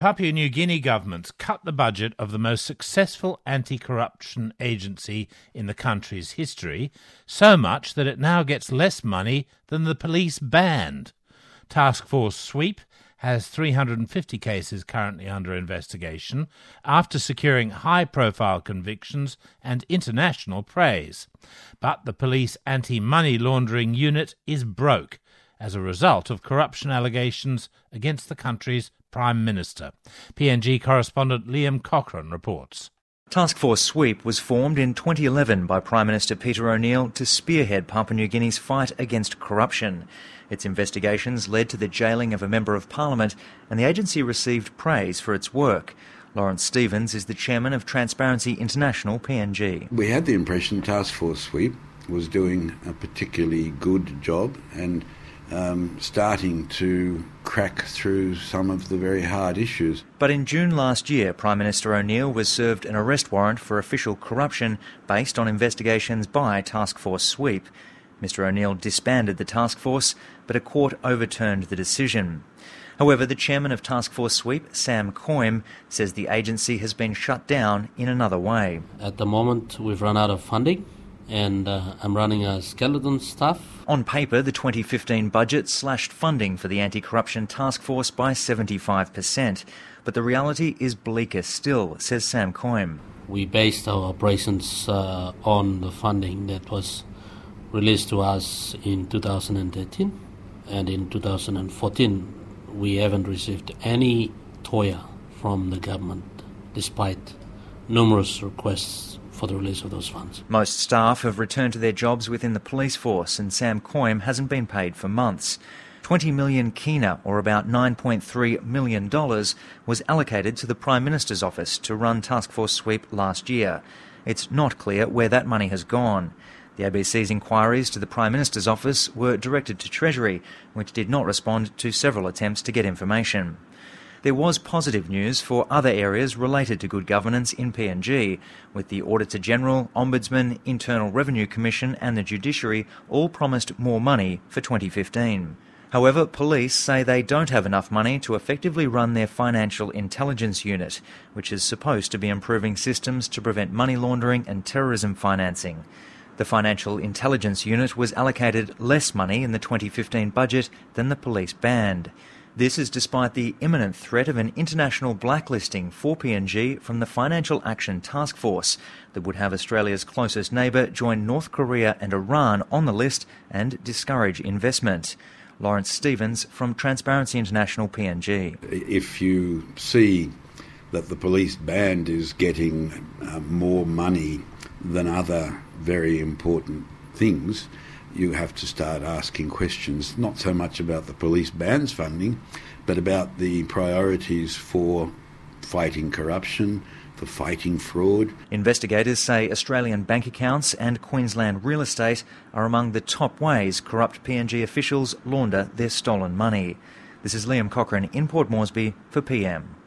Papua New Guinea government's cut the budget of the most successful anti-corruption agency in the country's history, so much that it now gets less money than the police band. Task Force Sweep has 350 cases currently under investigation after securing high-profile convictions and international praise. But the police anti-money laundering unit is broke as a result of corruption allegations against the country's Prime Minister. PNG correspondent Liam Cochrane reports. Task Force Sweep was formed in 2011 by Prime Minister Peter O'Neill to spearhead Papua New Guinea's fight against corruption. Its investigations led to the jailing of a Member of Parliament, and the agency received praise for its work. Lawrence Stevens is the chairman of Transparency International PNG. We had the impression Task Force Sweep was doing a particularly good job and starting to crack through some of the very hard issues. But in June last year, Prime Minister O'Neill was served an arrest warrant for official corruption based on investigations by Task Force Sweep. Mr O'Neill disbanded the task force, but a court overturned the decision. However, the chairman of Task Force Sweep, Sam Coyne, says the agency has been shut down in another way. At the moment, we've run out of funding, and I'm running a skeleton staff. On paper, the 2015 budget slashed funding for the anti-corruption task force by 75%. But the reality is bleaker still, says Sam Coyne. We based our operations on the funding that was released to us in 2013, and in 2014 we haven't received any TOIA from the government, despite numerous requests for the release of those funds. Most staff have returned to their jobs within the police force, and Sam Coyne hasn't been paid for months. 20 million kina, or about $9.3 million, was allocated to the Prime Minister's office to run Task Force Sweep last year. It's not clear where that money has gone. The ABC's inquiries to the Prime Minister's office were directed to Treasury, which did not respond to several attempts to get information. There was positive news for other areas related to good governance in PNG, with the Auditor-General, Ombudsman, Internal Revenue Commission and the Judiciary all promised more money for 2015. However, police say they don't have enough money to effectively run their Financial Intelligence Unit, which is supposed to be improving systems to prevent money laundering and terrorism financing. The Financial Intelligence Unit was allocated less money in the 2015 budget than the police band. This is despite the imminent threat of an international blacklisting for PNG from the Financial Action Task Force that would have Australia's closest neighbour join North Korea and Iran on the list and discourage investment. Lawrence Stevens from Transparency International PNG. If you see that the police band is getting more money than other very important things, you have to start asking questions, not so much about the police band's funding, but about the priorities for fighting corruption, for fighting fraud. Investigators say Australian bank accounts and Queensland real estate are among the top ways corrupt PNG officials launder their stolen money. This is Liam Cochrane in Port Moresby for PM.